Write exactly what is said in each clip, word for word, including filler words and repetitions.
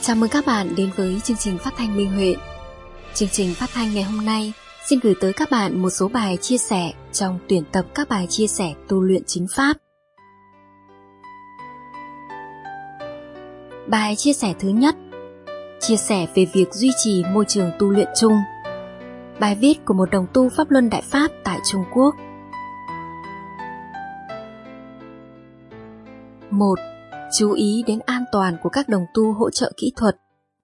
Chào mừng các bạn đến với chương trình phát thanh Minh Huệ. Chương trình phát thanh ngày hôm nay xin gửi tới các bạn một số bài chia sẻ trong tuyển tập các bài chia sẻ tu luyện chính pháp. Bài chia sẻ thứ nhất, chia sẻ về việc duy trì môi trường tu luyện chung. Bài viết của một đồng tu Pháp Luân Đại Pháp tại Trung Quốc. một. Chú ý đến an toàn của các đồng tu hỗ trợ kỹ thuật.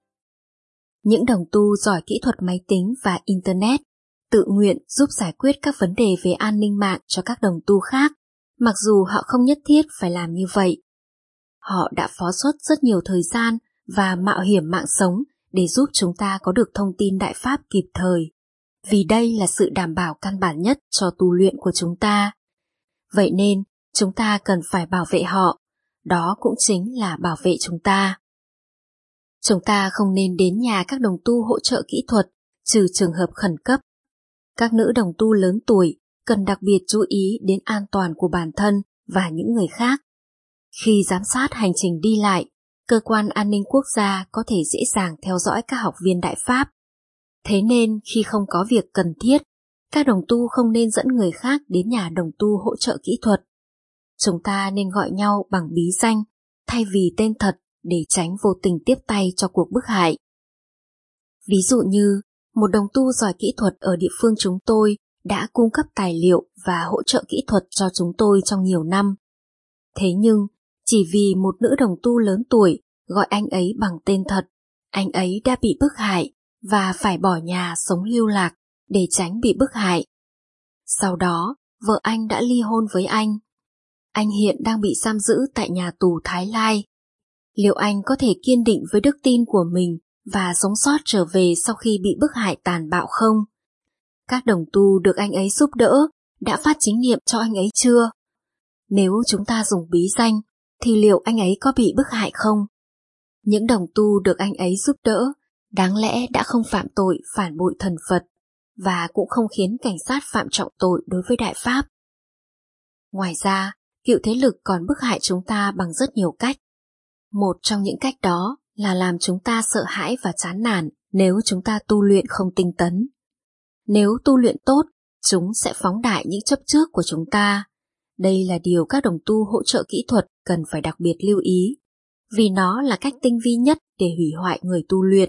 Những đồng tu giỏi kỹ thuật máy tính và Internet tự nguyện giúp giải quyết các vấn đề về an ninh mạng cho các đồng tu khác, mặc dù họ không nhất thiết phải làm như vậy. Họ đã phó xuất rất nhiều thời gian và mạo hiểm mạng sống để giúp chúng ta có được thông tin đại pháp kịp thời, vì đây là sự đảm bảo căn bản nhất cho tu luyện của chúng ta. Vậy nên, chúng ta cần phải bảo vệ họ, đó cũng chính là bảo vệ chúng ta. Chúng ta không nên đến nhà các đồng tu hỗ trợ kỹ thuật, trừ trường hợp khẩn cấp. Các nữ đồng tu lớn tuổi cần đặc biệt chú ý đến an toàn của bản thân và những người khác. Khi giám sát hành trình đi lại, cơ quan an ninh quốc gia có thể dễ dàng theo dõi các học viên đại pháp. Thế nên khi không có việc cần thiết, các đồng tu không nên dẫn người khác đến nhà đồng tu hỗ trợ kỹ thuật. Chúng ta nên gọi nhau bằng bí danh thay vì tên thật để tránh vô tình tiếp tay cho cuộc bức hại. Ví dụ như, một đồng tu giỏi kỹ thuật ở địa phương chúng tôi đã cung cấp tài liệu và hỗ trợ kỹ thuật cho chúng tôi trong nhiều năm. Thế nhưng, chỉ vì một nữ đồng tu lớn tuổi gọi anh ấy bằng tên thật, anh ấy đã bị bức hại và phải bỏ nhà sống lưu lạc để tránh bị bức hại. Sau đó, vợ anh đã ly hôn với anh. Anh hiện đang bị giam giữ tại nhà tù Thái Lai. Liệu anh có thể kiên định với đức tin của mình và sống sót trở về sau khi bị bức hại tàn bạo không? Các đồng tu được anh ấy giúp đỡ đã phát chính niệm cho anh ấy chưa? Nếu chúng ta dùng bí danh, thì liệu anh ấy có bị bức hại không? Những đồng tu được anh ấy giúp đỡ đáng lẽ đã không phạm tội phản bội thần Phật và cũng không khiến cảnh sát phạm trọng tội đối với Đại Pháp. Ngoài ra, cựu thế lực còn bức hại chúng ta bằng rất nhiều cách. Một trong những cách đó là làm chúng ta sợ hãi và chán nản nếu chúng ta tu luyện không tinh tấn. Nếu tu luyện tốt, chúng sẽ phóng đại những chấp trước của chúng ta. Đây là điều các đồng tu hỗ trợ kỹ thuật cần phải đặc biệt lưu ý, vì nó là cách tinh vi nhất để hủy hoại người tu luyện.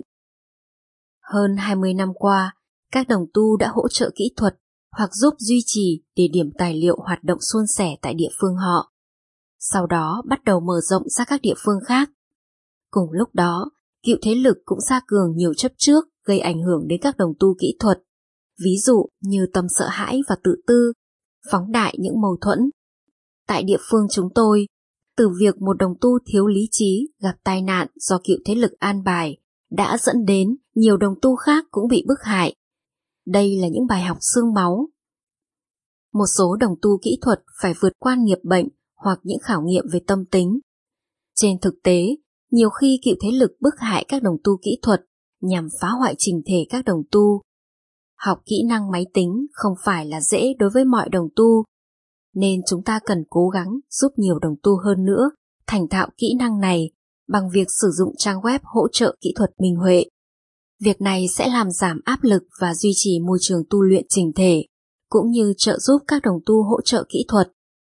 Hơn hai mươi năm qua, các đồng tu đã hỗ trợ kỹ thuật hoặc giúp duy trì địa điểm tài liệu hoạt động suôn sẻ tại địa phương họ. Sau đó bắt đầu mở rộng ra các địa phương khác. Cùng lúc đó, cựu thế lực cũng gia cường nhiều chấp trước gây ảnh hưởng đến các đồng tu kỹ thuật, ví dụ như tâm sợ hãi và tự tư, phóng đại những mâu thuẫn. Tại địa phương chúng tôi, từ việc một đồng tu thiếu lý trí gặp tai nạn do cựu thế lực an bài đã dẫn đến nhiều đồng tu khác cũng bị bức hại. Đây là những bài học xương máu. Một số đồng tu kỹ thuật phải vượt qua nghiệp bệnh hoặc những khảo nghiệm về tâm tính. Trên thực tế, nhiều khi cựu thế lực bức hại các đồng tu kỹ thuật nhằm phá hoại trình thể các đồng tu. Học kỹ năng máy tính không phải là dễ đối với mọi đồng tu, nên chúng ta cần cố gắng giúp nhiều đồng tu hơn nữa thành thạo kỹ năng này bằng việc sử dụng trang web hỗ trợ kỹ thuật Minh Huệ. Việc này sẽ làm giảm áp lực và duy trì môi trường tu luyện chỉnh thể, cũng như trợ giúp các đồng tu hỗ trợ kỹ thuật.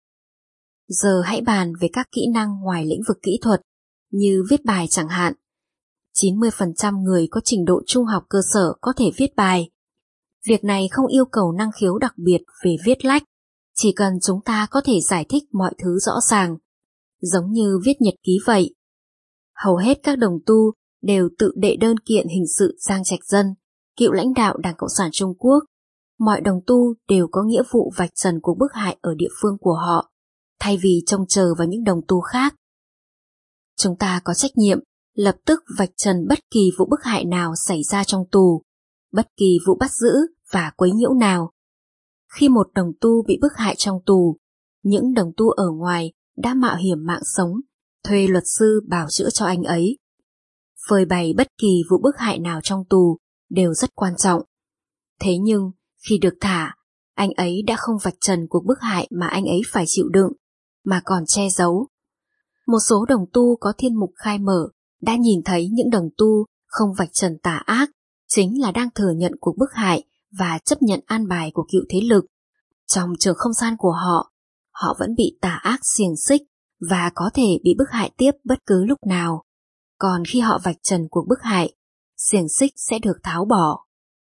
Giờ hãy bàn về các kỹ năng ngoài lĩnh vực kỹ thuật, như viết bài chẳng hạn. chín mươi phần trăm người có trình độ trung học cơ sở có thể viết bài. Việc này không yêu cầu năng khiếu đặc biệt về viết lách, chỉ cần chúng ta có thể giải thích mọi thứ rõ ràng, giống như viết nhật ký vậy. Hầu hết các đồng tu đều tự đệ đơn kiện hình sự Giang Trạch Dân, cựu lãnh đạo Đảng Cộng sản Trung Quốc. Mọi đồng tu đều có nghĩa vụ vạch trần cuộc bức hại ở địa phương của họ, thay vì trông chờ vào những đồng tu khác. Chúng ta có trách nhiệm lập tức vạch trần bất kỳ vụ bức hại nào xảy ra trong tù, bất kỳ vụ bắt giữ và quấy nhiễu nào. Khi một đồng tu bị bức hại trong tù, những đồng tu ở ngoài đã mạo hiểm mạng sống, thuê luật sư bào chữa cho anh ấy. Phơi bày bất kỳ vụ bức hại nào trong tù đều rất quan trọng. Thế nhưng, khi được thả, anh ấy đã không vạch trần cuộc bức hại mà anh ấy phải chịu đựng, mà còn che giấu. Một số đồng tu có thiên mục khai mở đã nhìn thấy những đồng tu không vạch trần tà ác, chính là đang thừa nhận cuộc bức hại và chấp nhận an bài của cựu thế lực. Trong trường không gian của họ, họ vẫn bị tà ác xiềng xích và có thể bị bức hại tiếp bất cứ lúc nào. Còn khi họ vạch trần cuộc bức hại, xiềng xích sẽ được tháo bỏ.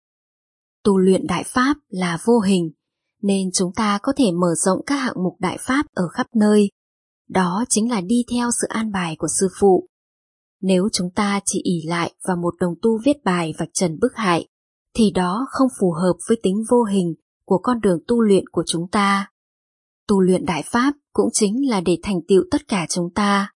Tu luyện đại pháp là vô hình, nên chúng ta có thể mở rộng các hạng mục đại pháp ở khắp nơi. Đó chính là đi theo sự an bài của sư phụ. Nếu chúng ta chỉ ỷ lại vào một đồng tu viết bài vạch trần bức hại, thì đó không phù hợp với tính vô hình của con đường tu luyện của chúng ta. Tu luyện đại pháp cũng chính là để thành tựu tất cả chúng ta.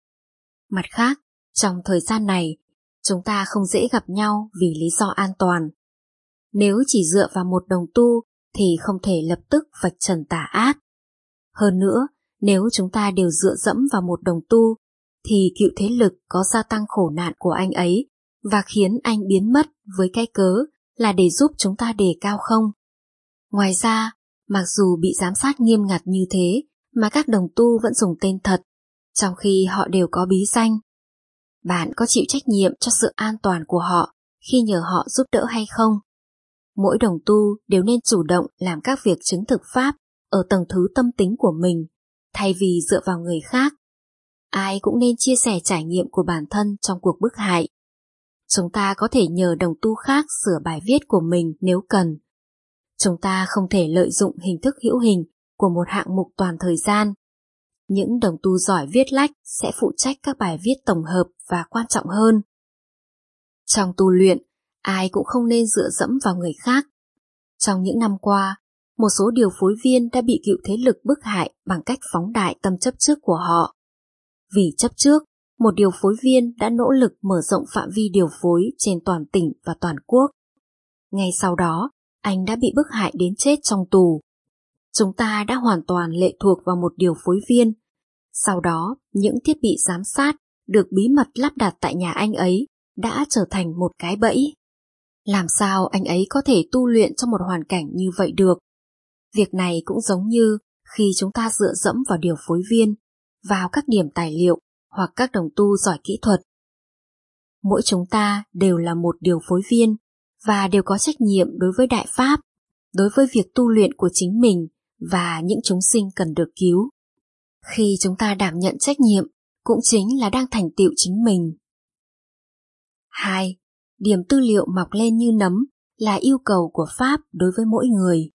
Mặt khác, trong thời gian này, chúng ta không dễ gặp nhau vì lý do an toàn. Nếu chỉ dựa vào một đồng tu thì không thể lập tức vạch trần tà ác. Hơn nữa, nếu chúng ta đều dựa dẫm vào một đồng tu, thì cựu thế lực có gia tăng khổ nạn của anh ấy và khiến anh biến mất với cái cớ là để giúp chúng ta đề cao không. Ngoài ra, mặc dù bị giám sát nghiêm ngặt như thế mà các đồng tu vẫn dùng tên thật, trong khi họ đều có bí danh. Bạn có chịu trách nhiệm cho sự an toàn của họ khi nhờ họ giúp đỡ hay không? Mỗi đồng tu đều nên chủ động làm các việc chứng thực pháp ở tầng thứ tâm tính của mình, thay vì dựa vào người khác. Ai cũng nên chia sẻ trải nghiệm của bản thân trong cuộc bức hại. Chúng ta có thể nhờ đồng tu khác sửa bài viết của mình nếu cần. Chúng ta không thể lợi dụng hình thức hữu hình của một hạng mục toàn thời gian. Những đồng tu giỏi viết lách sẽ phụ trách các bài viết tổng hợp và quan trọng hơn. Trong tu luyện, ai cũng không nên dựa dẫm vào người khác. Trong những năm qua, một số điều phối viên đã bị cựu thế lực bức hại bằng cách phóng đại tâm chấp trước của họ. Vì chấp trước, một điều phối viên đã nỗ lực mở rộng phạm vi điều phối trên toàn tỉnh và toàn quốc. Ngay sau đó, anh đã bị bức hại đến chết trong tù. Chúng ta đã hoàn toàn lệ thuộc vào một điều phối viên. Sau đó, những thiết bị giám sát được bí mật lắp đặt tại nhà anh ấy đã trở thành một cái bẫy. Làm sao anh ấy có thể tu luyện trong một hoàn cảnh như vậy được? Việc này cũng giống như khi chúng ta dựa dẫm vào điều phối viên, vào các điểm tài liệu hoặc các đồng tu giỏi kỹ thuật. Mỗi chúng ta đều là một điều phối viên và đều có trách nhiệm đối với đại pháp, đối với việc tu luyện của chính mình và những chúng sinh cần được cứu. Khi chúng ta đảm nhận trách nhiệm, cũng chính là đang thành tựu chính mình. hai. Điểm tư liệu mọc lên như nấm là yêu cầu của Pháp đối với mỗi người.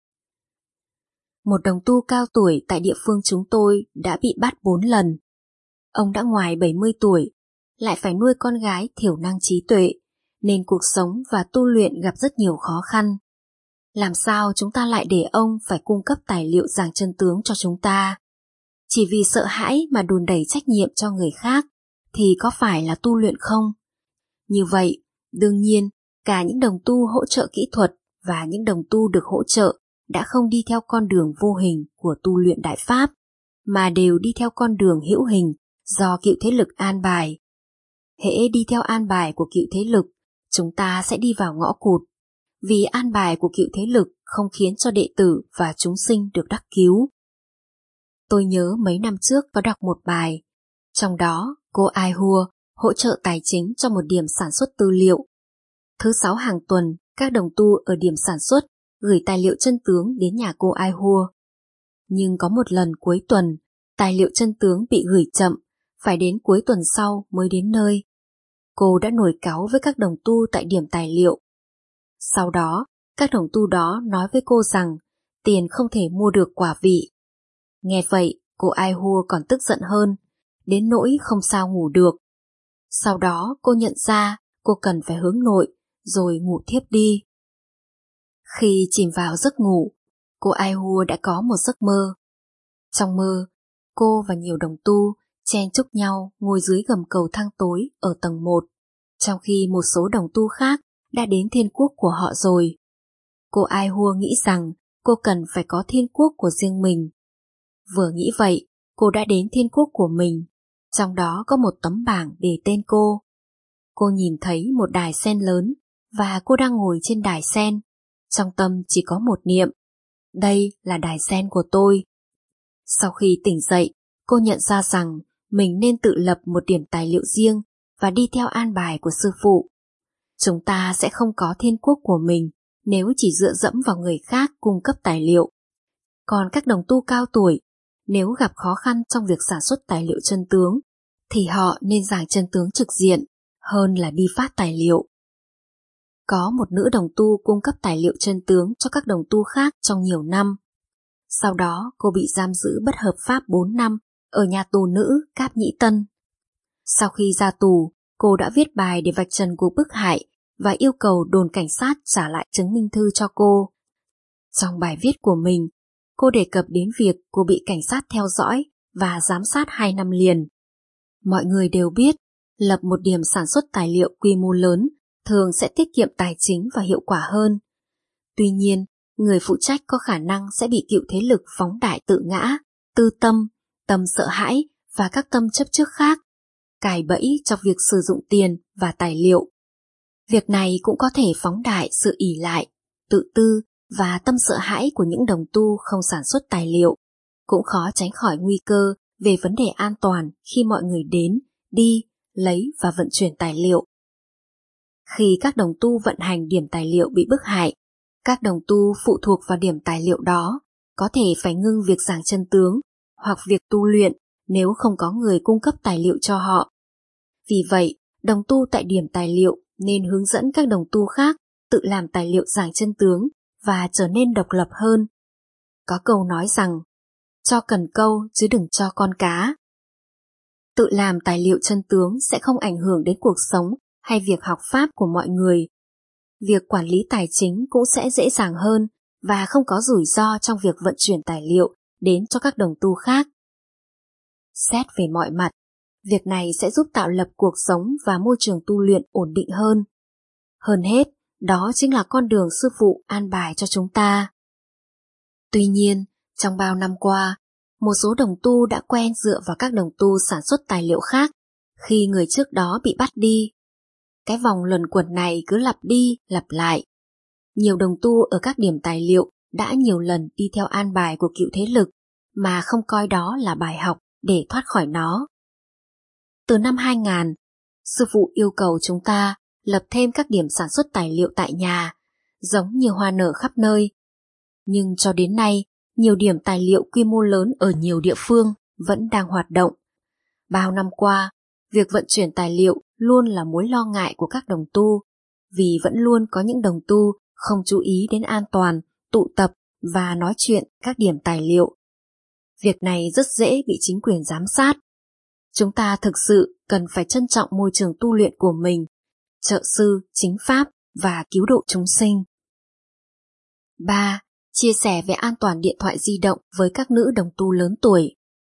Một đồng tu cao tuổi tại địa phương chúng tôi đã bị bắt bốn lần. Ông đã ngoài bảy mươi tuổi, lại phải nuôi con gái thiểu năng trí tuệ, nên cuộc sống và tu luyện gặp rất nhiều khó khăn. Làm sao chúng ta lại để ông phải cung cấp tài liệu giảng chân tướng cho chúng ta? Chỉ vì sợ hãi mà đùn đẩy trách nhiệm cho người khác, thì có phải là tu luyện không? Như vậy, đương nhiên, cả những đồng tu hỗ trợ kỹ thuật và những đồng tu được hỗ trợ đã không đi theo con đường vô hình của tu luyện đại pháp, mà đều đi theo con đường hữu hình do cựu thế lực an bài. Hễ đi theo an bài của cựu thế lực, chúng ta sẽ đi vào ngõ cụt, vì an bài của cựu thế lực không khiến cho đệ tử và chúng sinh được đắc cứu. Tôi nhớ mấy năm trước có đọc một bài, trong đó cô Ai Hua hỗ trợ tài chính cho một điểm sản xuất tư liệu. Thứ sáu hàng tuần, các đồng tu ở điểm sản xuất gửi tài liệu chân tướng đến nhà cô Ai Hua. Nhưng có một lần cuối tuần, tài liệu chân tướng bị gửi chậm, phải đến cuối tuần sau mới đến nơi. Cô đã nổi cáu với các đồng tu tại điểm tài liệu. Sau đó, các đồng tu đó nói với cô rằng tiền không thể mua được quả vị. Nghe vậy, cô Ai Hua còn tức giận hơn, đến nỗi không sao ngủ được. Sau đó cô nhận ra cô cần phải hướng nội, rồi ngủ thiếp đi. Khi chìm vào giấc ngủ, cô Ai Hua đã có một giấc mơ. Trong mơ, cô và nhiều đồng tu chen chúc nhau ngồi dưới gầm cầu thang tối ở tầng một, trong khi một số đồng tu khác đã đến thiên quốc của họ rồi. Cô Ai Hua nghĩ rằng cô cần phải có thiên quốc của riêng mình. Vừa nghĩ vậy, cô đã đến thiên quốc của mình, trong đó có một tấm bảng để tên cô. Cô nhìn thấy một đài sen lớn và cô đang ngồi trên đài sen. Trong tâm chỉ có một niệm, đây là đài sen của tôi. Sau khi tỉnh dậy, cô nhận ra rằng mình nên tự lập một điểm tài liệu riêng và đi theo an bài của sư phụ. Chúng ta sẽ không có thiên quốc của mình nếu chỉ dựa dẫm vào người khác cung cấp tài liệu. Còn các đồng tu cao tuổi, nếu gặp khó khăn trong việc sản xuất tài liệu chân tướng, thì họ nên giảng chân tướng trực diện hơn là đi phát tài liệu. Có một nữ đồng tu cung cấp tài liệu chân tướng cho các đồng tu khác trong nhiều năm. Sau đó cô bị giam giữ bất hợp pháp bốn năm ở nhà tù nữ Cáp Nhĩ Tân. Sau khi ra tù, cô đã viết bài để vạch trần cuộc bức hại và yêu cầu đồn cảnh sát trả lại chứng minh thư cho cô. Trong bài viết của mình, cô đề cập đến việc cô bị cảnh sát theo dõi và giám sát hai năm liền. Mọi người đều biết, lập một điểm sản xuất tài liệu quy mô lớn thường sẽ tiết kiệm tài chính và hiệu quả hơn. Tuy nhiên, người phụ trách có khả năng sẽ bị cựu thế lực phóng đại tự ngã, tư tâm, tâm sợ hãi và các tâm chấp trước khác, cài bẫy cho việc sử dụng tiền và tài liệu. Việc này cũng có thể phóng đại sự ỷ lại, tự tư và tâm sợ hãi của những đồng tu không sản xuất tài liệu, cũng khó tránh khỏi nguy cơ về vấn đề an toàn khi mọi người đến, đi, lấy và vận chuyển tài liệu. Khi các đồng tu vận hành điểm tài liệu bị bức hại, các đồng tu phụ thuộc vào điểm tài liệu đó có thể phải ngưng việc giảng chân tướng hoặc việc tu luyện nếu không có người cung cấp tài liệu cho họ. Vì vậy, đồng tu tại điểm tài liệu nên hướng dẫn các đồng tu khác tự làm tài liệu giảng chân tướng và trở nên độc lập hơn. Có câu nói rằng, cho cần câu chứ đừng cho con cá. Tự làm tài liệu chân tướng sẽ không ảnh hưởng đến cuộc sống hay việc học pháp của mọi người. Việc quản lý tài chính cũng sẽ dễ dàng hơn và không có rủi ro trong việc vận chuyển tài liệu đến cho các đồng tu khác. Xét về mọi mặt, việc này sẽ giúp tạo lập cuộc sống và môi trường tu luyện ổn định hơn. Hơn hết, đó chính là con đường sư phụ an bài cho chúng ta. Tuy nhiên, trong bao năm qua, một số đồng tu đã quen dựa vào các đồng tu sản xuất tài liệu khác khi người trước đó bị bắt đi. Cái vòng luẩn quẩn này cứ lặp đi, lặp lại. Nhiều đồng tu ở các điểm tài liệu đã nhiều lần đi theo an bài của cựu thế lực mà không coi đó là bài học để thoát khỏi nó. Từ năm hai không không không, sư phụ yêu cầu chúng ta lập thêm các điểm sản xuất tài liệu tại nhà, giống như hoa nở khắp nơi. Nhưng cho đến nay, nhiều điểm tài liệu quy mô lớn ở nhiều địa phương vẫn đang hoạt động. Bao năm qua, việc vận chuyển tài liệu luôn là mối lo ngại của các đồng tu, vì vẫn luôn có những đồng tu không chú ý đến an toàn, tụ tập và nói chuyện các điểm tài liệu. Việc này rất dễ bị chính quyền giám sát. Chúng ta thực sự cần phải trân trọng môi trường tu luyện của mình, trợ sư, chính pháp và cứu độ chúng sinh. ba. Chia sẻ về an toàn điện thoại di động với các nữ đồng tu lớn tuổi.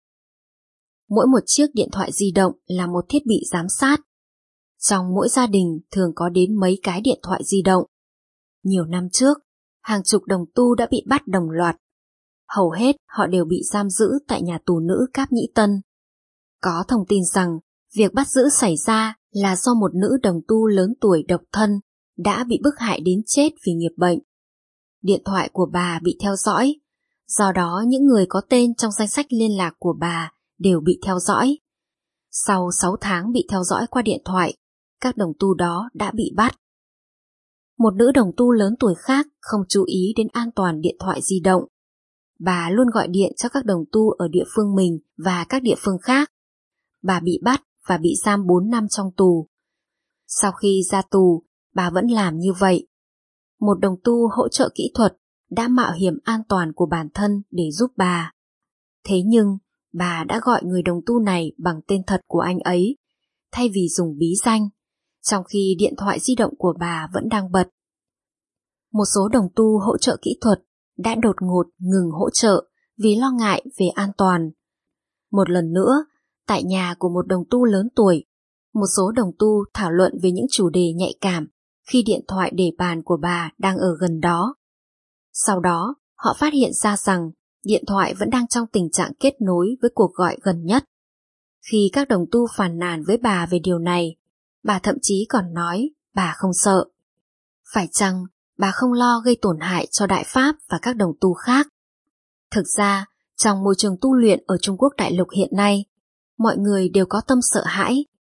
Mỗi một chiếc điện thoại di động là một thiết bị giám sát. Trong mỗi gia đình thường có đến mấy cái điện thoại di động. Nhiều năm trước, hàng chục đồng tu đã bị bắt đồng loạt. Hầu hết họ đều bị giam giữ tại nhà tù nữ Cáp Nhĩ Tân. Có thông tin rằng việc bắt giữ xảy ra là do một nữ đồng tu lớn tuổi độc thân đã bị bức hại đến chết vì nghiệp bệnh. Điện thoại của bà bị theo dõi, do đó những người có tên trong danh sách liên lạc của bà đều bị theo dõi. Sau sáu tháng bị theo dõi qua điện thoại, các đồng tu đó đã bị bắt. Một nữ đồng tu lớn tuổi khác không chú ý đến an toàn điện thoại di động. Bà luôn gọi điện cho các đồng tu ở địa phương mình và các địa phương khác. Bà bị bắt và bị giam bốn năm trong tù. Sau khi ra tù, bà vẫn làm như vậy. Một đồng tu hỗ trợ kỹ thuật đã mạo hiểm an toàn của bản thân để giúp bà. Thế nhưng, bà đã gọi người đồng tu này bằng tên thật của anh ấy, thay vì dùng bí danh, trong khi điện thoại di động của bà vẫn đang bật. Một số đồng tu hỗ trợ kỹ thuật đã đột ngột ngừng hỗ trợ vì lo ngại về an toàn. Một lần nữa, tại nhà của một đồng tu lớn tuổi, một số đồng tu thảo luận về những chủ đề nhạy cảm khi điện thoại để bàn của bà đang ở gần đó. Sau đó, họ phát hiện ra rằng điện thoại vẫn đang trong tình trạng kết nối với cuộc gọi gần nhất. Khi các đồng tu phàn nàn với bà về điều này, bà thậm chí còn nói bà không sợ. Phải chăng bà không lo gây tổn hại cho Đại Pháp và các đồng tu khác? Thực ra, trong môi trường tu luyện ở Trung Quốc đại lục hiện nay, mọi người đều có tâm sợ hãi.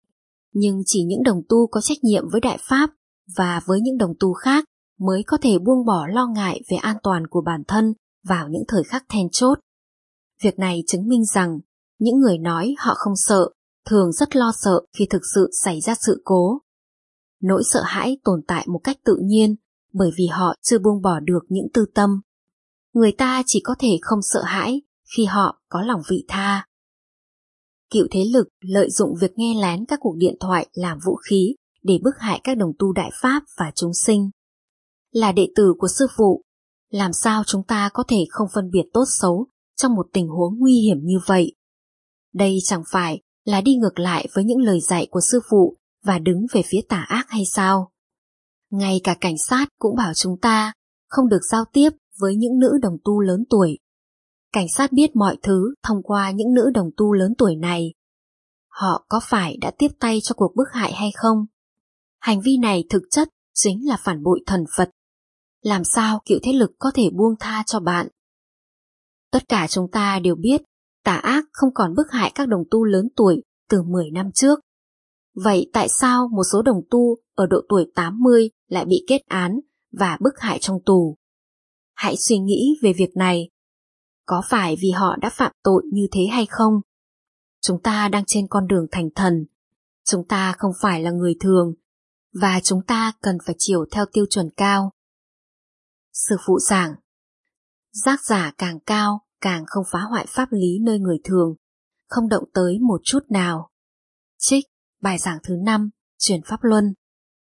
Nhưng chỉ những đồng tu có trách nhiệm với Đại Pháp và với những đồng tu khác mới có thể buông bỏ lo ngại về an toàn của bản thân vào những thời khắc then chốt. Việc này chứng minh rằng những người nói họ không sợ thường rất lo sợ khi thực sự xảy ra sự cố. Nỗi sợ hãi tồn tại một cách tự nhiên bởi vì họ chưa buông bỏ được những tư tâm. Người ta chỉ có thể không sợ hãi khi họ có lòng vị tha. Cựu thế lực lợi dụng việc nghe lén các cuộc điện thoại làm vũ khí để bức hại các đồng tu Đại Pháp và chúng sinh. Là đệ tử của sư phụ, làm sao chúng ta có thể không phân biệt tốt xấu trong một tình huống nguy hiểm như vậy? Đây chẳng phải là đi ngược lại với những lời dạy của sư phụ và đứng về phía tà ác hay sao? Ngay cả cảnh sát cũng bảo chúng ta không được giao tiếp với những nữ đồng tu lớn tuổi. Cảnh sát biết mọi thứ thông qua những nữ đồng tu lớn tuổi này. Họ có phải đã tiếp tay cho cuộc bức hại hay không? Hành vi này thực chất chính là phản bội thần Phật. Làm sao cựu thế lực có thể buông tha cho bạn? Tất cả chúng ta đều biết tà ác không còn bức hại các đồng tu lớn tuổi từ mười năm trước. Vậy tại sao một số đồng tu ở độ tuổi tám mươi lại bị kết án và bức hại trong tù? Hãy suy nghĩ về việc này. Có phải vì họ đã phạm tội như thế hay không? Chúng ta đang trên con đường thành thần. Chúng ta không phải là người thường, và chúng ta cần phải chiều theo tiêu chuẩn cao. Sư phụ giảng, giác giả càng cao càng không phá hoại pháp lý nơi người thường, không động tới một chút nào. Trích bài giảng thứ năm, Truyền Pháp Luân.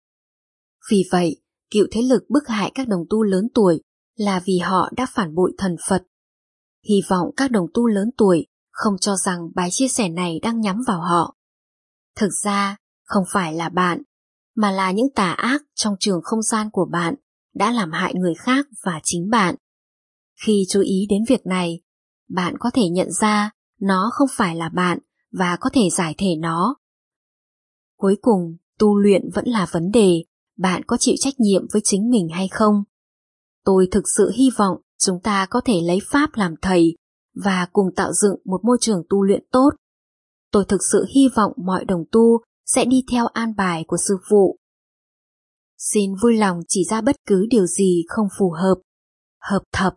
Vì vậy, cựu thế lực bức hại các đồng tu lớn tuổi là vì họ đã phản bội thần Phật. Hy vọng các đồng tu lớn tuổi không cho rằng bài chia sẻ này đang nhắm vào họ. Thực ra, không phải là bạn, mà là những tà ác trong trường không gian của bạn đã làm hại người khác và chính bạn. Khi chú ý đến việc này, bạn có thể nhận ra nó không phải là bạn và có thể giải thể nó. Cuối cùng, tu luyện vẫn là vấn đề, bạn có chịu trách nhiệm với chính mình hay không? Tôi thực sự hy vọng chúng ta có thể lấy Pháp làm thầy và cùng tạo dựng một môi trường tu luyện tốt. Tôi thực sự hy vọng mọi đồng tu sẽ đi theo an bài của sư phụ. Xin vui lòng chỉ ra bất cứ điều gì không phù hợp. Hợp thập.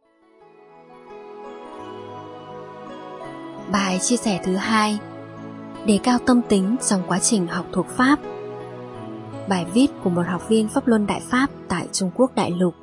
Bài chia sẻ thứ hai: đề cao tâm tính trong quá trình học thuộc Pháp. Bài viết của một học viên Pháp Luân Đại Pháp tại Trung Quốc đại lục.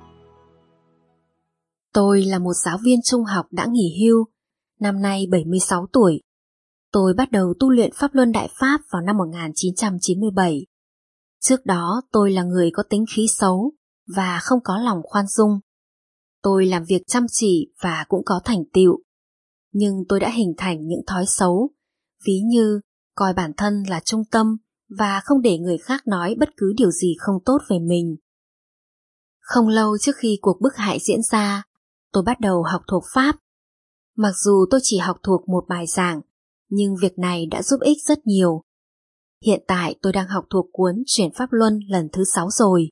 Tôi là một giáo viên trung học đã nghỉ hưu, năm nay bảy mươi sáu tuổi. Tôi bắt đầu tu luyện Pháp Luân Đại Pháp vào năm một nghìn chín trăm chín mươi bảy. Trước đó tôi là người có tính khí xấu và không có lòng khoan dung. Tôi làm việc chăm chỉ và cũng có thành tựu. Nhưng tôi đã hình thành những thói xấu, ví như coi bản thân là trung tâm và không để người khác nói bất cứ điều gì không tốt về mình. Không lâu trước khi cuộc bức hại diễn ra, tôi bắt đầu học thuộc Pháp. Mặc dù tôi chỉ học thuộc một bài giảng, nhưng việc này đã giúp ích rất nhiều. Hiện tại tôi đang học thuộc cuốn Chuyển Pháp Luân lần thứ sáu rồi.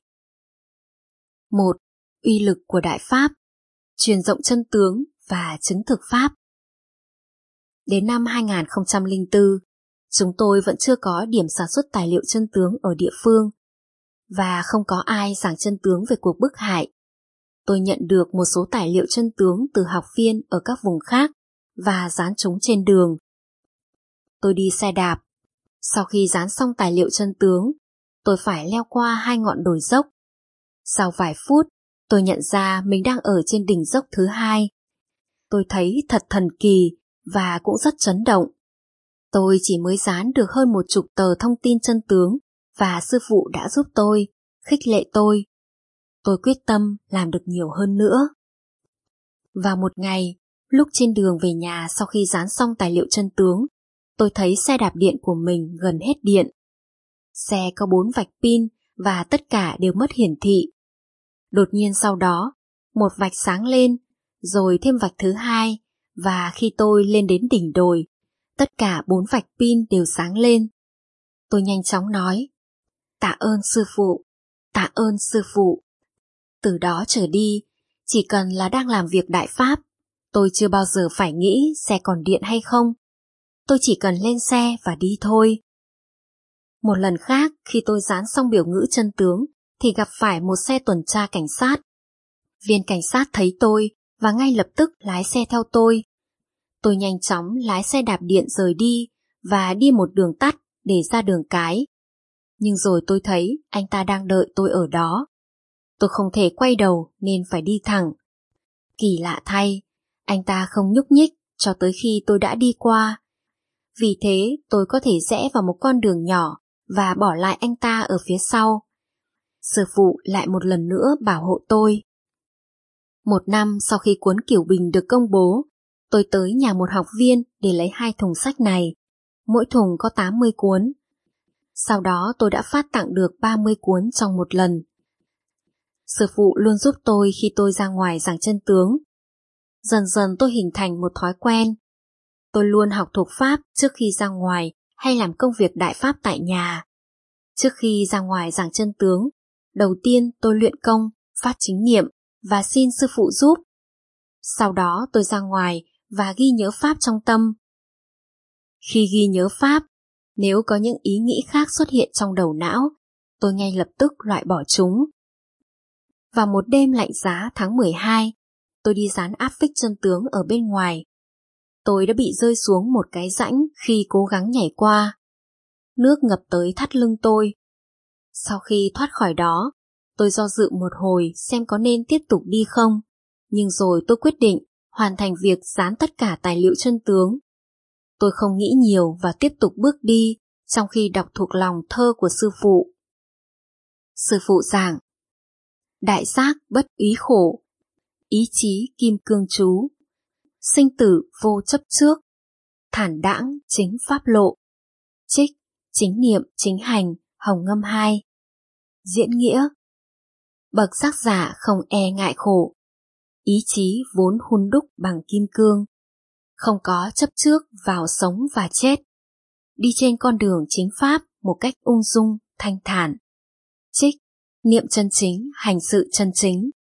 một. Uy lực của Đại Pháp, truyền rộng chân tướng và chứng thực Pháp. Đến năm hai nghìn không trăm lẻ bốn, chúng tôi vẫn chưa có điểm sản xuất tài liệu chân tướng ở địa phương, và không có ai giảng chân tướng về cuộc bức hại. Tôi nhận được một số tài liệu chân tướng từ học viên ở các vùng khác và dán chúng trên đường. Tôi đi xe đạp. Sau khi dán xong tài liệu chân tướng, tôi phải leo qua hai ngọn đồi dốc. Sau vài phút, tôi nhận ra mình đang ở trên đỉnh dốc thứ hai. Tôi thấy thật thần kỳ và cũng rất chấn động. Tôi chỉ mới dán được hơn một chục tờ thông tin chân tướng và sư phụ đã giúp tôi, khích lệ tôi. Tôi quyết tâm làm được nhiều hơn nữa. Vào một ngày, lúc trên đường về nhà sau khi dán xong tài liệu chân tướng, tôi thấy xe đạp điện của mình gần hết điện. Xe có bốn vạch pin và tất cả đều mất hiển thị. Đột nhiên sau đó, một vạch sáng lên, rồi thêm vạch thứ hai, và khi tôi lên đến đỉnh đồi, tất cả bốn vạch pin đều sáng lên. Tôi nhanh chóng nói, tạ ơn sư phụ, tạ ơn sư phụ. Từ đó trở đi, chỉ cần là đang làm việc Đại Pháp, tôi chưa bao giờ phải nghĩ xe còn điện hay không. Tôi chỉ cần lên xe và đi thôi. Một lần khác, khi tôi dán xong biểu ngữ chân tướng, thì gặp phải một xe tuần tra cảnh sát. Viên cảnh sát thấy tôi và ngay lập tức lái xe theo tôi. Tôi nhanh chóng lái xe đạp điện rời đi và đi một đường tắt để ra đường cái. Nhưng rồi tôi thấy anh ta đang đợi tôi ở đó. Tôi không thể quay đầu nên phải đi thẳng. Kỳ lạ thay, anh ta không nhúc nhích cho tới khi tôi đã đi qua. Vì thế tôi có thể rẽ vào một con đường nhỏ và bỏ lại anh ta ở phía sau. Sư phụ lại một lần nữa bảo hộ tôi. Một năm sau khi cuốn Cửu Bình được công bố, tôi tới nhà một học viên để lấy hai thùng sách này. Mỗi thùng có tám mươi cuốn. Sau đó tôi đã phát tặng được ba mươi cuốn trong một lần. Sư phụ luôn giúp tôi khi tôi ra ngoài giảng chân tướng. Dần dần tôi hình thành một thói quen. Tôi luôn học thuộc pháp trước khi ra ngoài hay làm công việc đại pháp tại nhà. Trước khi ra ngoài giảng chân tướng, đầu tiên tôi luyện công, phát chính niệm và xin sư phụ giúp. Sau đó tôi ra ngoài và ghi nhớ pháp trong tâm. Khi ghi nhớ pháp, nếu có những ý nghĩ khác xuất hiện trong đầu não, tôi ngay lập tức loại bỏ chúng. Vào một đêm lạnh giá tháng mười hai, tôi đi dán áp phích chân tướng ở bên ngoài. Tôi đã bị rơi xuống một cái rãnh khi cố gắng nhảy qua. Nước ngập tới thắt lưng tôi. Sau khi thoát khỏi đó, tôi do dự một hồi xem có nên tiếp tục đi không, nhưng rồi tôi quyết định hoàn thành việc dán tất cả tài liệu chân tướng. Tôi không nghĩ nhiều và tiếp tục bước đi, trong khi đọc thuộc lòng thơ của sư phụ. Sư phụ giảng: đại giác bất úy khổ, ý chí kim cương chú, sinh tử vô chấp trước, thản đãng chính pháp lộ, trích chính niệm chính hành Hồng Ngâm hai. Diễn nghĩa: bậc giác giả không e ngại khổ, ý chí vốn hun đúc bằng kim cương, không có chấp trước vào sống và chết, đi trên con đường chính pháp một cách ung dung, thanh thản. Trích niệm chân chính, hành sự chân chính.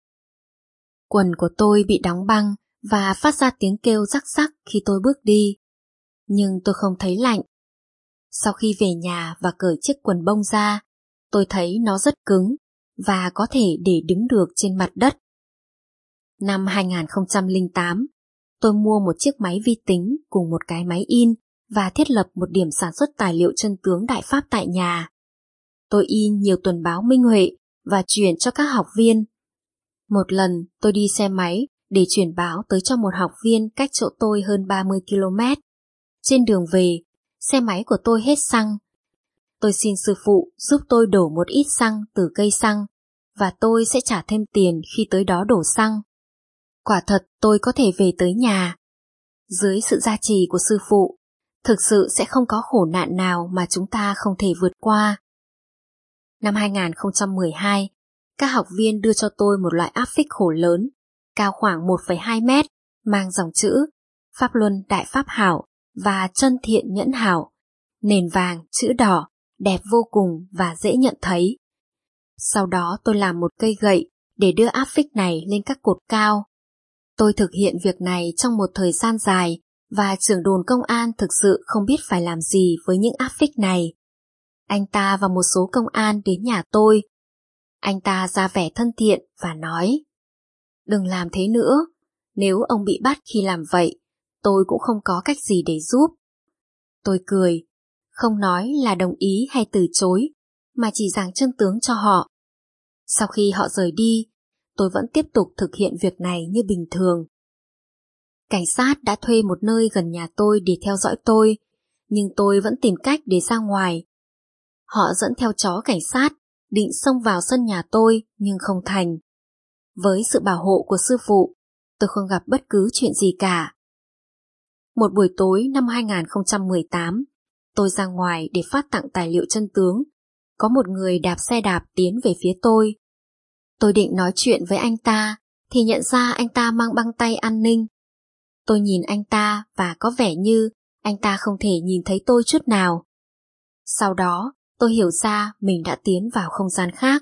Quần của tôi bị đóng băng và phát ra tiếng kêu rắc rắc khi tôi bước đi, nhưng tôi không thấy lạnh. Sau khi về nhà và cởi chiếc quần bông ra, tôi thấy nó rất cứng và có thể để đứng được trên mặt đất. Năm hai không không tám, tôi mua một chiếc máy vi tính cùng một cái máy in và thiết lập một điểm sản xuất tài liệu chân tướng đại pháp tại nhà. Tôi in nhiều tuần báo minh huệ và chuyển cho các học viên. Một lần tôi đi xe máy để chuyển báo tới cho một học viên cách chỗ tôi hơn ba mươi ki lô mét. Trên đường về, xe máy của tôi hết xăng. Tôi xin sư phụ giúp tôi đổ một ít xăng từ cây xăng và tôi sẽ trả thêm tiền khi tới đó đổ xăng. Quả thật tôi có thể về tới nhà. Dưới sự gia trì của sư phụ, thực sự sẽ không có khổ nạn nào mà chúng ta không thể vượt qua. Năm hai không một hai, các học viên đưa cho tôi một loại áp phích khổ lớn, cao khoảng một phẩy hai mét, mang dòng chữ Pháp Luân Đại Pháp Hảo và Chân Thiện Nhẫn Hảo, nền vàng, chữ đỏ, đẹp vô cùng và dễ nhận thấy. Sau đó tôi làm một cây gậy để đưa áp phích này lên các cột cao. Tôi thực hiện việc này trong một thời gian dài và trưởng đồn công an thực sự không biết phải làm gì với những áp phích này. Anh ta và một số công an đến nhà tôi. Anh ta ra vẻ thân thiện và nói: đừng làm thế nữa, nếu ông bị bắt khi làm vậy, tôi cũng không có cách gì để giúp. Tôi cười, không nói là đồng ý hay từ chối, mà chỉ giảng chân tướng cho họ. Sau khi họ rời đi, tôi vẫn tiếp tục thực hiện việc này như bình thường. Cảnh sát đã thuê một nơi gần nhà tôi để theo dõi tôi, nhưng tôi vẫn tìm cách để ra ngoài. Họ dẫn theo chó cảnh sát, định xông vào sân nhà tôi nhưng không thành. Với sự bảo hộ của sư phụ, tôi không gặp bất cứ chuyện gì cả. Một buổi tối năm hai không một tám, tôi ra ngoài để phát tặng tài liệu chân tướng. Có một người đạp xe đạp tiến về phía tôi. Tôi định nói chuyện với anh ta thì nhận ra anh ta mang băng tay an ninh. Tôi nhìn anh ta và có vẻ như anh ta không thể nhìn thấy tôi chút nào. Sau đó tôi hiểu ra mình đã tiến vào không gian khác.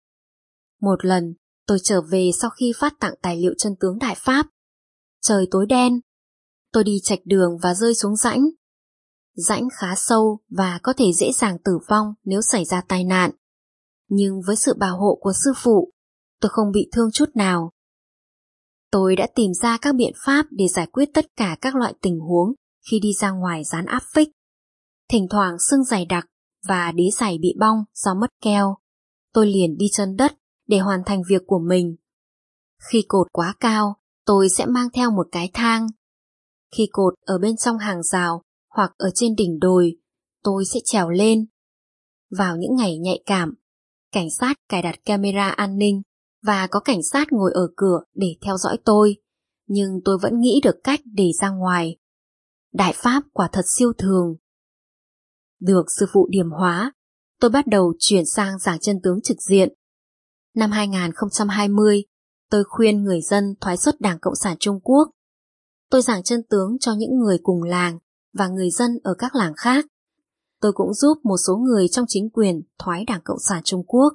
Một lần tôi trở về sau khi phát tặng tài liệu chân tướng đại pháp. Trời tối đen. Tôi đi chạch đường và rơi xuống rãnh. rãnh khá sâu và có thể dễ dàng tử vong nếu xảy ra tai nạn. Nhưng với sự bảo hộ của sư phụ, tôi không bị thương chút nào. Tôi đã tìm ra các biện pháp để giải quyết tất cả các loại tình huống khi đi ra ngoài dán áp phích. Thỉnh thoảng xương dày đặc và đế giày bị bong do mất keo. Tôi liền đi chân đất để hoàn thành việc của mình. Khi cột quá cao, tôi sẽ mang theo một cái thang. Khi cột ở bên trong hàng rào hoặc ở trên đỉnh đồi, tôi sẽ trèo lên. Vào những ngày nhạy cảm, cảnh sát cài đặt camera an ninh và có cảnh sát ngồi ở cửa để theo dõi tôi, nhưng tôi vẫn nghĩ được cách để ra ngoài. Đại pháp quả thật siêu thường. Được sư phụ điểm hóa, tôi bắt đầu chuyển sang giảng chân tướng trực diện. Năm hai không hai không, tôi khuyên người dân thoái xuất Đảng Cộng sản Trung Quốc. Tôi giảng chân tướng cho những người cùng làng và người dân ở các làng khác. Tôi cũng giúp một số người trong chính quyền thoái Đảng Cộng sản Trung Quốc.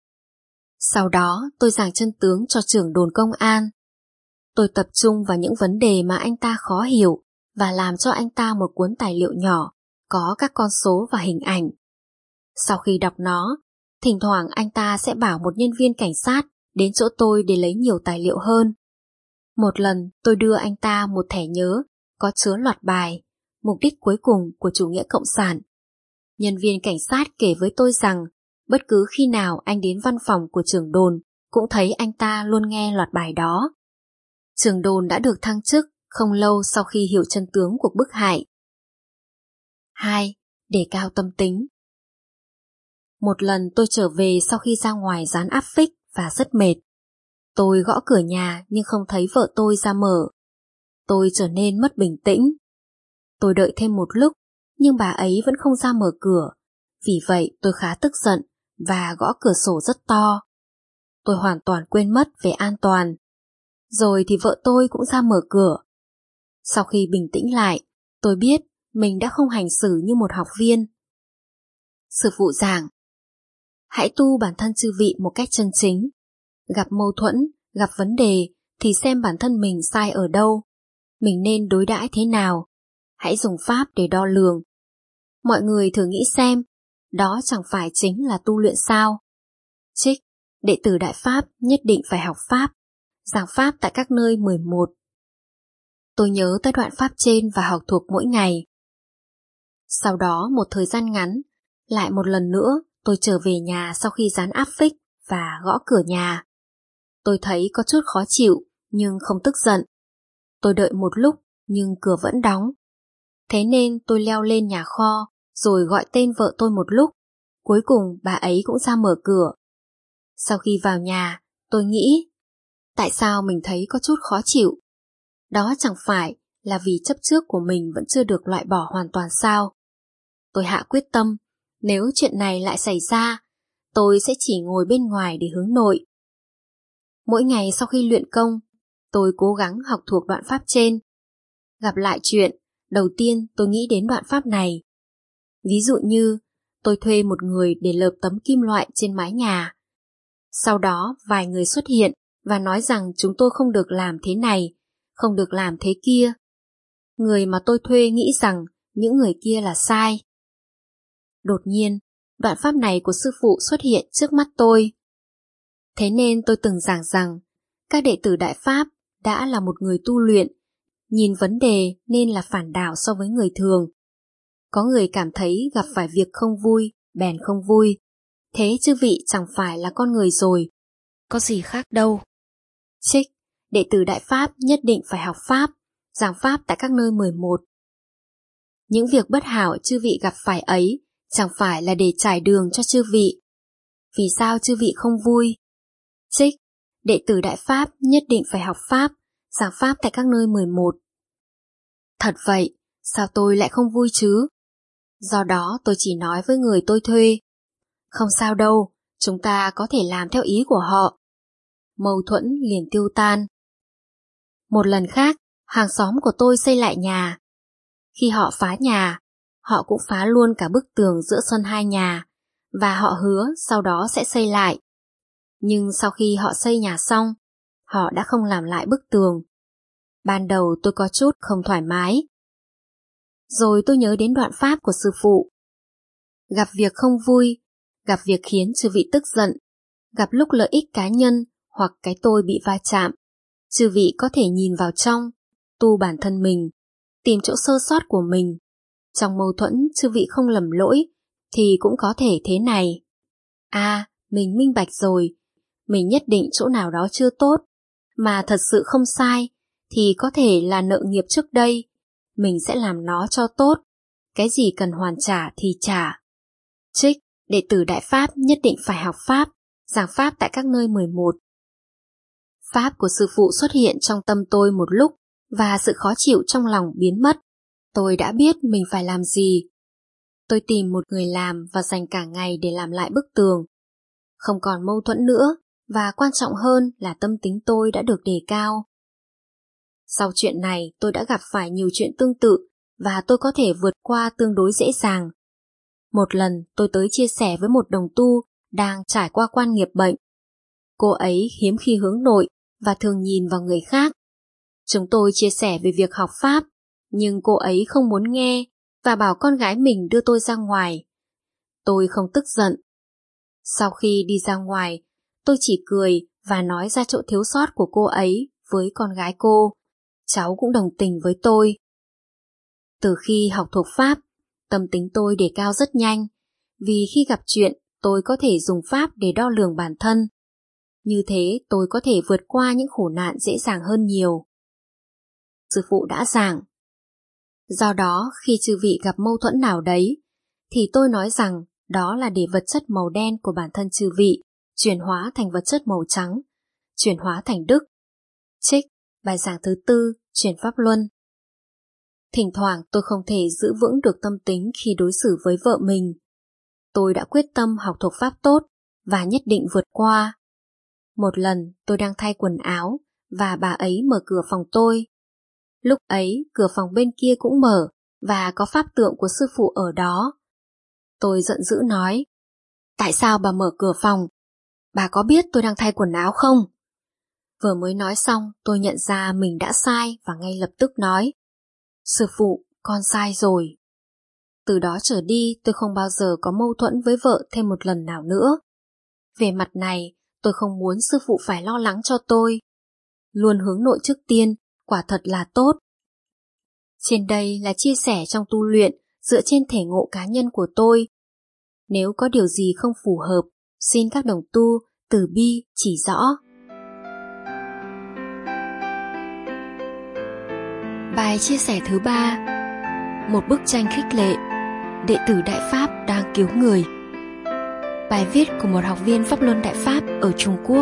Sau đó, tôi giảng chân tướng cho trưởng đồn công an. Tôi tập trung vào những vấn đề mà anh ta khó hiểu và làm cho anh ta một cuốn tài liệu nhỏ có các con số và hình ảnh. Sau khi đọc nó, thỉnh thoảng anh ta sẽ bảo một nhân viên cảnh sát đến chỗ tôi để lấy nhiều tài liệu hơn. Một lần tôi đưa anh ta một thẻ nhớ có chứa loạt bài, mục đích cuối cùng của chủ nghĩa cộng sản. Nhân viên cảnh sát kể với tôi rằng bất cứ khi nào anh đến văn phòng của trưởng đồn cũng thấy anh ta luôn nghe loạt bài đó. Trưởng đồn đã được thăng chức không lâu sau khi hiểu chân tướng cuộc bức hại. hai. Đề cao tâm tính. Một lần tôi trở về sau khi ra ngoài dán áp phích và rất mệt. Tôi gõ cửa nhà nhưng không thấy vợ tôi ra mở. Tôi trở nên mất bình tĩnh. Tôi đợi thêm một lúc nhưng bà ấy vẫn không ra mở cửa. Vì vậy tôi khá tức giận và gõ cửa sổ rất to. Tôi hoàn toàn quên mất về an toàn. Rồi thì vợ tôi cũng ra mở cửa. Sau khi bình tĩnh lại, tôi biết mình đã không hành xử như một học viên. Sư phụ giảng: hãy tu bản thân chư vị một cách chân chính. Gặp mâu thuẫn, gặp vấn đề thì xem bản thân mình sai ở đâu. Mình nên đối đãi thế nào. Hãy dùng pháp để đo lường. Mọi người thử nghĩ xem, đó chẳng phải chính là tu luyện sao? Trích: đệ tử Đại Pháp nhất định phải học Pháp. Giảng Pháp tại các nơi mười một. Tôi nhớ tới đoạn Pháp trên và học thuộc mỗi ngày. Sau đó một thời gian ngắn, lại một lần nữa tôi trở về nhà sau khi dán áp phích và gõ cửa nhà. Tôi thấy có chút khó chịu nhưng không tức giận. Tôi đợi một lúc nhưng cửa vẫn đóng. Thế nên tôi leo lên nhà kho rồi gọi tên vợ tôi một lúc. Cuối cùng bà ấy cũng ra mở cửa. Sau khi vào nhà, tôi nghĩ tại sao mình thấy có chút khó chịu. Đó chẳng phải là vì chấp trước của mình vẫn chưa được loại bỏ hoàn toàn sao? Tôi hạ quyết tâm, nếu chuyện này lại xảy ra, tôi sẽ chỉ ngồi bên ngoài để hướng nội. Mỗi ngày sau khi luyện công, tôi cố gắng học thuộc đoạn pháp trên. Gặp lại chuyện, đầu tiên tôi nghĩ đến đoạn pháp này. Ví dụ như, tôi thuê một người để lợp tấm kim loại trên mái nhà. Sau đó vài người xuất hiện và nói rằng chúng tôi không được làm thế này, không được làm thế kia. Người mà tôi thuê nghĩ rằng những người kia là sai. Đột nhiên, đoạn pháp này của sư phụ xuất hiện trước mắt tôi. Thế nên tôi từng giảng rằng, các đệ tử Đại Pháp đã là một người tu luyện, nhìn vấn đề nên là phản đảo so với người thường. Có người cảm thấy gặp phải việc không vui, bèn không vui. Thế chư vị chẳng phải là con người rồi, có gì khác đâu. Trích: đệ tử Đại Pháp nhất định phải học Pháp, giảng Pháp tại các nơi mười một. Những việc bất hảo chư vị gặp phải ấy chẳng phải là để trải đường cho chư vị. Vì sao chư vị không vui? Trích: đệ tử Đại Pháp nhất định phải học Pháp, giảng Pháp tại các nơi mười một. Thật vậy, sao tôi lại không vui chứ? Do đó tôi chỉ nói với người tôi thuê: không sao đâu, chúng ta có thể làm theo ý của họ. Mâu thuẫn liền tiêu tan. Một lần khác, hàng xóm của tôi xây lại nhà. Khi họ phá nhà, họ cũng phá luôn cả bức tường giữa sân hai nhà, và họ hứa sau đó sẽ xây lại. Nhưng sau khi họ xây nhà xong, họ đã không làm lại bức tường. Ban đầu tôi có chút không thoải mái. Rồi tôi nhớ đến đoạn pháp của sư phụ. Gặp việc không vui, gặp việc khiến chư vị tức giận, gặp lúc lợi ích cá nhân hoặc cái tôi bị va chạm, chư vị có thể nhìn vào trong, tu bản thân mình, tìm chỗ sơ sót của mình. Trong mâu thuẫn chư vị không lầm lỗi thì cũng có thể thế này. À, mình minh bạch rồi, mình nhất định chỗ nào đó chưa tốt, mà thật sự không sai, thì có thể là nợ nghiệp trước đây. Mình sẽ làm nó cho tốt, cái gì cần hoàn trả thì trả. Trích, đệ tử Đại Pháp nhất định phải học Pháp, giảng Pháp tại các nơi mười một. Pháp của sư phụ xuất hiện trong tâm tôi một lúc, và sự khó chịu trong lòng biến mất. Tôi đã biết mình phải làm gì. Tôi tìm một người làm và dành cả ngày để làm lại bức tường. Không còn mâu thuẫn nữa, và quan trọng hơn là tâm tính tôi đã được đề cao. Sau chuyện này tôi đã gặp phải nhiều chuyện tương tự và tôi có thể vượt qua tương đối dễ dàng. Một lần tôi tới chia sẻ với một đồng tu đang trải qua quan nghiệp bệnh. Cô ấy hiếm khi hướng nội và thường nhìn vào người khác. Chúng tôi chia sẻ về việc học Pháp, nhưng cô ấy không muốn nghe và bảo con gái mình đưa tôi ra ngoài. Tôi không tức giận. Sau khi đi ra ngoài, tôi chỉ cười và nói ra chỗ thiếu sót của cô ấy với con gái cô. Cháu cũng đồng tình với tôi. Từ khi học thuộc Pháp, tâm tính tôi đề cao rất nhanh, vì khi gặp chuyện tôi có thể dùng Pháp để đo lường bản thân. Như thế tôi có thể vượt qua những khổ nạn dễ dàng hơn nhiều. Sư phụ đã giảng. Do đó, khi chư vị gặp mâu thuẫn nào đấy, thì tôi nói rằng đó là để vật chất màu đen của bản thân chư vị chuyển hóa thành vật chất màu trắng, chuyển hóa thành đức. Trích, bài giảng thứ tư, truyền Pháp Luân. Thỉnh thoảng tôi không thể giữ vững được tâm tính khi đối xử với vợ mình. Tôi đã quyết tâm học thuộc Pháp tốt và nhất định vượt qua. Một lần tôi đang thay quần áo và bà ấy mở cửa phòng tôi. Lúc ấy cửa phòng bên kia cũng mở và có pháp tượng của sư phụ ở đó. Tôi giận dữ nói, tại sao bà mở cửa phòng? Bà có biết tôi đang thay quần áo không? Vừa mới nói xong tôi nhận ra mình đã sai và ngay lập tức nói, sư phụ, con sai rồi. Từ đó trở đi tôi không bao giờ có mâu thuẫn với vợ thêm một lần nào nữa. Về mặt này, tôi không muốn sư phụ phải lo lắng cho tôi. Luôn hướng nội trước tiên, quả thật là tốt. Trên đây là chia sẻ trong tu luyện dựa trên thể ngộ cá nhân của tôi. Nếu có điều gì không phù hợp, xin các đồng tu từ bi chỉ rõ. Bài chia sẻ thứ ba. Một bức tranh khích lệ. Đệ tử Đại Pháp đang cứu người. Bài viết của một học viên Pháp Luân Đại Pháp ở Trung Quốc.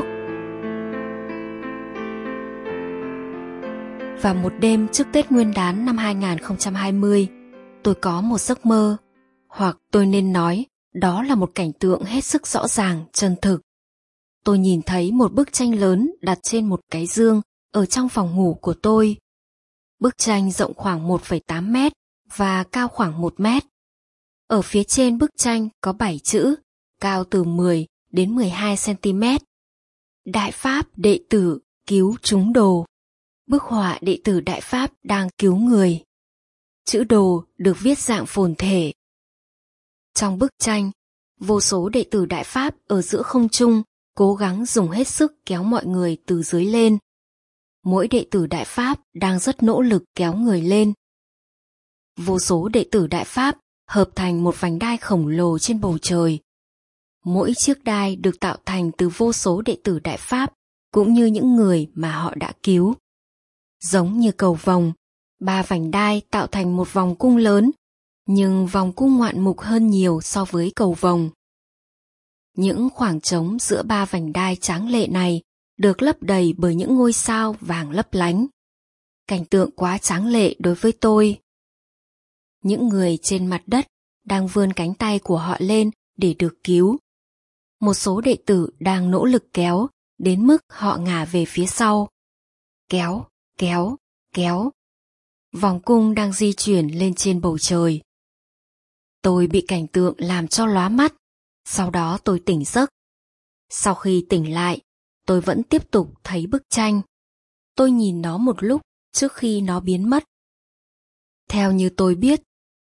Vào một đêm trước Tết Nguyên đán năm hai không hai không, tôi có một giấc mơ, hoặc tôi nên nói đó là một cảnh tượng hết sức rõ ràng, chân thực. Tôi nhìn thấy một bức tranh lớn đặt trên một cái giường ở trong phòng ngủ của tôi. Bức tranh rộng khoảng một phẩy tám mét và cao khoảng một mét. Ở phía trên bức tranh có bảy chữ, cao từ mười đến mười hai xăng-ti-mét. Đại Pháp đệ tử cứu chúng đồ. Bức họa đệ tử Đại Pháp đang cứu người. Chữ đồ được viết dạng phồn thể. Trong bức tranh, vô số đệ tử Đại Pháp ở giữa không trung cố gắng dùng hết sức kéo mọi người từ dưới lên. Mỗi đệ tử Đại Pháp đang rất nỗ lực kéo người lên. Vô số đệ tử Đại Pháp hợp thành một vành đai khổng lồ trên bầu trời. Mỗi chiếc đai được tạo thành từ vô số đệ tử Đại Pháp cũng như những người mà họ đã cứu. Giống như cầu vồng, ba vành đai tạo thành một vòng cung lớn, nhưng vòng cung ngoạn mục hơn nhiều so với cầu vồng. Những khoảng trống giữa ba vành đai tráng lệ này được lấp đầy bởi những ngôi sao vàng lấp lánh. Cảnh tượng quá tráng lệ đối với tôi. Những người trên mặt đất đang vươn cánh tay của họ lên để được cứu. Một số đệ tử đang nỗ lực kéo, đến mức họ ngả về phía sau. Kéo, kéo, kéo. Vòng cung đang di chuyển lên trên bầu trời. Tôi bị cảnh tượng làm cho lóa mắt, sau đó tôi tỉnh giấc. Sau khi tỉnh lại, tôi vẫn tiếp tục thấy bức tranh. Tôi nhìn nó một lúc trước khi nó biến mất. Theo như tôi biết,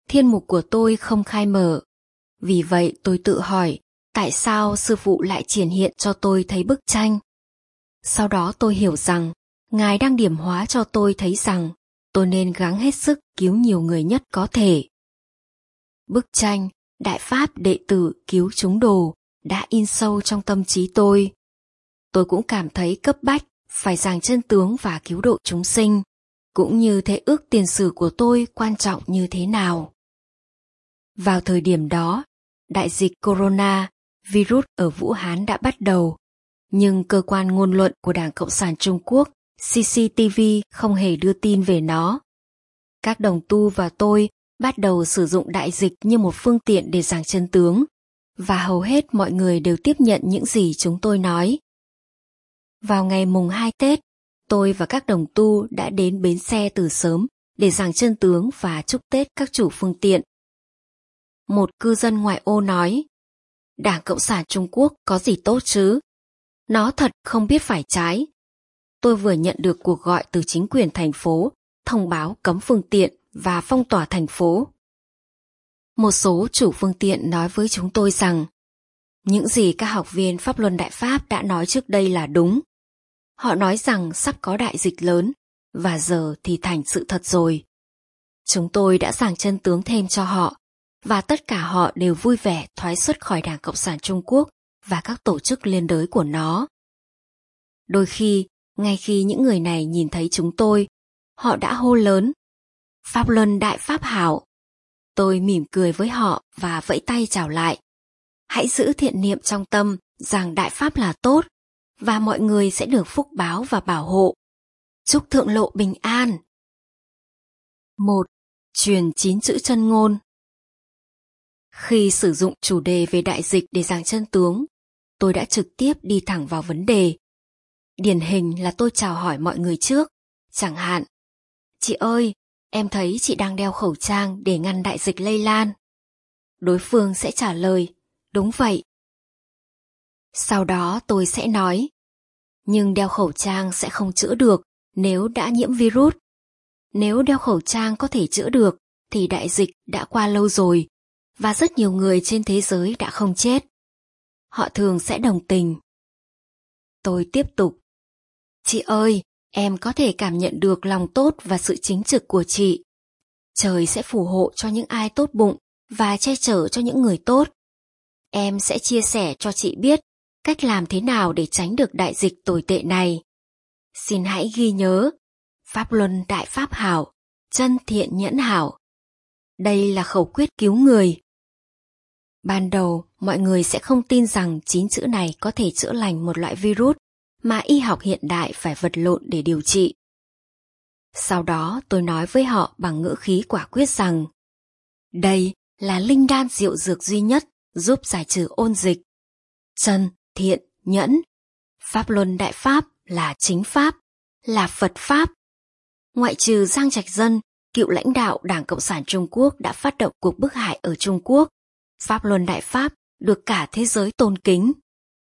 thiên mục của tôi không khai mở. Vì vậy tôi tự hỏi, tại sao sư phụ lại triển hiện cho tôi thấy bức tranh? Sau đó tôi hiểu rằng, Ngài đang điểm hóa cho tôi thấy rằng tôi nên gắng hết sức cứu nhiều người nhất có thể. Bức tranh Đại Pháp Đệ Tử Cứu Chúng Đồ đã in sâu trong tâm trí tôi. Tôi cũng cảm thấy cấp bách phải giảng chân tướng và cứu độ chúng sinh, cũng như thế ước tiền sử của tôi quan trọng như thế nào. Vào thời điểm đó, đại dịch corona, virus ở Vũ Hán đã bắt đầu, nhưng cơ quan ngôn luận của Đảng Cộng sản Trung Quốc xê xê tê vê không hề đưa tin về nó. Các đồng tu và tôi bắt đầu sử dụng đại dịch như một phương tiện để giảng chân tướng, và hầu hết mọi người đều tiếp nhận những gì chúng tôi nói. Vào ngày mùng hai Tết, tôi và các đồng tu đã đến bến xe từ sớm để giảng chân tướng và chúc Tết các chủ phương tiện. Một cư dân ngoại ô nói, Đảng Cộng sản Trung Quốc có gì tốt chứ? Nó thật không biết phải trái. Tôi vừa nhận được cuộc gọi từ chính quyền thành phố, thông báo cấm phương tiện và phong tỏa thành phố. Một số chủ phương tiện nói với chúng tôi rằng, những gì các học viên Pháp Luân Đại Pháp đã nói trước đây là đúng. Họ nói rằng sắp có đại dịch lớn, và giờ thì thành sự thật rồi. Chúng tôi đã giảng chân tướng thêm cho họ, và tất cả họ đều vui vẻ thoái xuất khỏi Đảng Cộng sản Trung Quốc và các tổ chức liên đới của nó. Đôi khi, ngay khi những người này nhìn thấy chúng tôi, họ đã hô lớn, Pháp Luân Đại Pháp hảo. Tôi mỉm cười với họ và vẫy tay chào lại. Hãy giữ thiện niệm trong tâm rằng Đại Pháp là tốt, và mọi người sẽ được phúc báo và bảo hộ. Chúc thượng lộ bình an. một. Truyền chín chữ chân ngôn. Khi sử dụng chủ đề về đại dịch để giảng chân tướng, tôi đã trực tiếp đi thẳng vào vấn đề. Điển hình là tôi chào hỏi mọi người trước, chẳng hạn, chị ơi, em thấy chị đang đeo khẩu trang để ngăn đại dịch lây lan. Đối phương sẽ trả lời, đúng vậy. Sau đó tôi sẽ nói, nhưng đeo khẩu trang sẽ không chữa được nếu đã nhiễm virus. Nếu đeo khẩu trang có thể chữa được, thì đại dịch đã qua lâu rồi, và rất nhiều người trên thế giới đã không chết. Họ thường sẽ đồng tình. Tôi tiếp tục. Chị ơi, em có thể cảm nhận được lòng tốt và sự chính trực của chị. Trời sẽ phù hộ cho những ai tốt bụng và che chở cho những người tốt. Em sẽ chia sẻ cho chị biết cách làm thế nào để tránh được đại dịch tồi tệ này. Xin hãy ghi nhớ, Pháp Luân Đại Pháp hảo, chân thiện nhẫn hảo. Đây là khẩu quyết cứu người. Ban đầu, mọi người sẽ không tin rằng chín chữ này có thể chữa lành một loại virus mà y học hiện đại phải vật lộn để điều trị. Sau đó tôi nói với họ bằng ngữ khí quả quyết rằng, đây là linh đan diệu dược duy nhất giúp giải trừ ôn dịch. Chân, thiện, nhẫn. Pháp Luân Đại Pháp là chính Pháp, là Phật Pháp. Ngoại trừ Giang Trạch Dân, cựu lãnh đạo Đảng Cộng sản Trung Quốc đã phát động cuộc bức hại ở Trung Quốc, Pháp Luân Đại Pháp được cả thế giới tôn kính.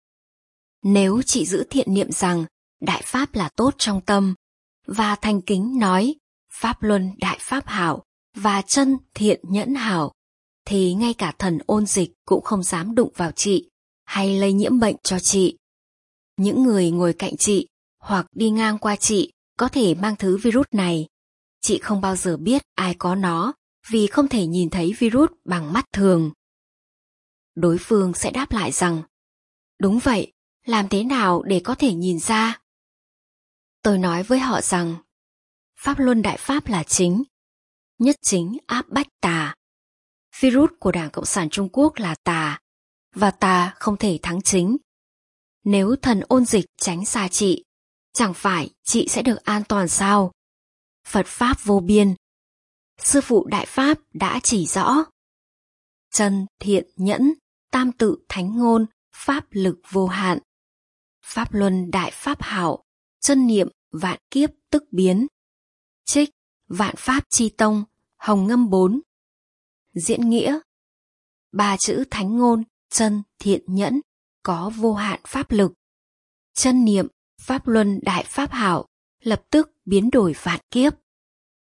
Nếu chị giữ thiện niệm rằng Đại Pháp là tốt trong tâm, và thành kính nói Pháp Luân Đại Pháp hảo và chân thiện nhẫn hảo, thì ngay cả thần ôn dịch cũng không dám đụng vào chị hay lây nhiễm bệnh cho chị. Những người ngồi cạnh chị hoặc đi ngang qua chị có thể mang thứ virus này. Chị không bao giờ biết ai có nó vì không thể nhìn thấy virus bằng mắt thường. Đối phương sẽ đáp lại rằng, đúng vậy, làm thế nào để có thể nhìn ra? Tôi nói với họ rằng, Pháp Luân Đại Pháp là chính, nhất chính áp bách tà. Virus của Đảng Cộng sản Trung Quốc là tà, và tà không thể thắng chính. Nếu thần ôn dịch tránh xa chị, chẳng phải chị sẽ được an toàn sao? Phật Pháp vô biên. Sư phụ Đại Pháp đã chỉ rõ. Chân, thiện, nhẫn, tam tự thánh ngôn, pháp lực vô hạn. Pháp Luân Đại Pháp hảo, chân niệm vạn kiếp tức biến. Trích Vạn Pháp Chi Tông, Hồng Ngâm bốn. Diễn nghĩa. Ba chữ thánh ngôn, chân, thiện, nhẫn có vô hạn pháp lực. Chân niệm, Pháp Luân Đại Pháp hảo lập tức biến đổi vạn kiếp.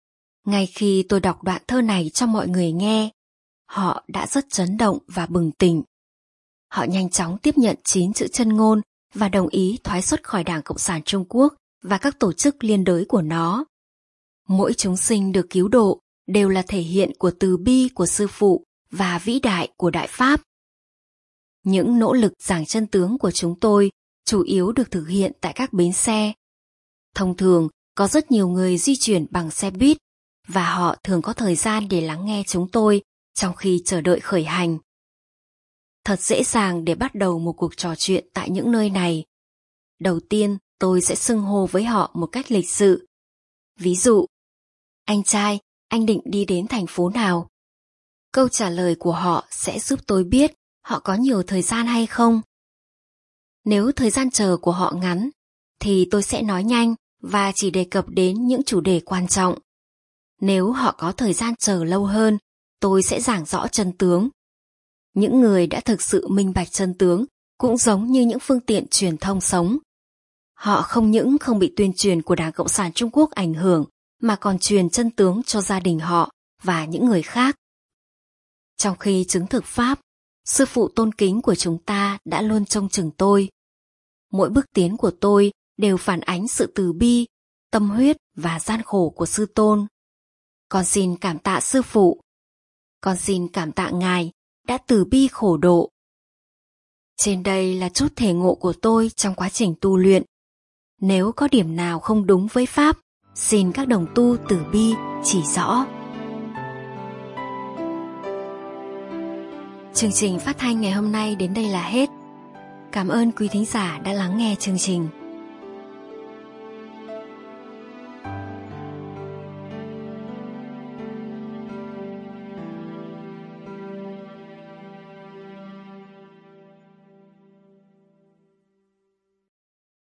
Ngay khi tôi đọc đoạn thơ này cho mọi người nghe, họ đã rất chấn động và bừng tỉnh. Họ nhanh chóng tiếp nhận chín chữ chân ngôn và đồng ý thoái xuất khỏi Đảng Cộng sản Trung Quốc và các tổ chức liên đới của nó. Mỗi chúng sinh được cứu độ đều là thể hiện của từ bi của sư phụ và vĩ đại của Đại Pháp. Những nỗ lực giảng chân tướng của chúng tôi chủ yếu được thực hiện tại các bến xe. Thông thường, có rất nhiều người di chuyển bằng xe buýt và họ thường có thời gian để lắng nghe chúng tôi trong khi chờ đợi khởi hành. Thật dễ dàng để bắt đầu một cuộc trò chuyện tại những nơi này. Đầu tiên, tôi sẽ xưng hô với họ một cách lịch sự. Ví dụ, anh trai, anh định đi đến thành phố nào? Câu trả lời của họ sẽ giúp tôi biết họ có nhiều thời gian hay không. Nếu thời gian chờ của họ ngắn, thì tôi sẽ nói nhanh và chỉ đề cập đến những chủ đề quan trọng. Nếu họ có thời gian chờ lâu hơn, tôi sẽ giảng rõ chân tướng. Những người đã thực sự minh bạch chân tướng cũng giống như những phương tiện truyền thông sống. Họ không những không bị tuyên truyền của Đảng Cộng sản Trung Quốc ảnh hưởng, mà còn truyền chân tướng cho gia đình họ và những người khác. Trong khi chứng thực Pháp, sư phụ tôn kính của chúng ta đã luôn trông chừng tôi. Mỗi bước tiến của tôi đều phản ánh sự từ bi, tâm huyết và gian khổ của sư tôn. Con xin cảm tạ sư phụ. Con xin cảm tạ ngài đã từ bi khổ độ. Trên đây là chút thể ngộ của tôi trong quá trình tu luyện. Nếu có điểm nào không đúng với Pháp, xin các đồng tu từ bi chỉ rõ. Chương trình phát thanh ngày hôm nay đến đây là hết. Cảm ơn quý thính giả đã lắng nghe chương trình.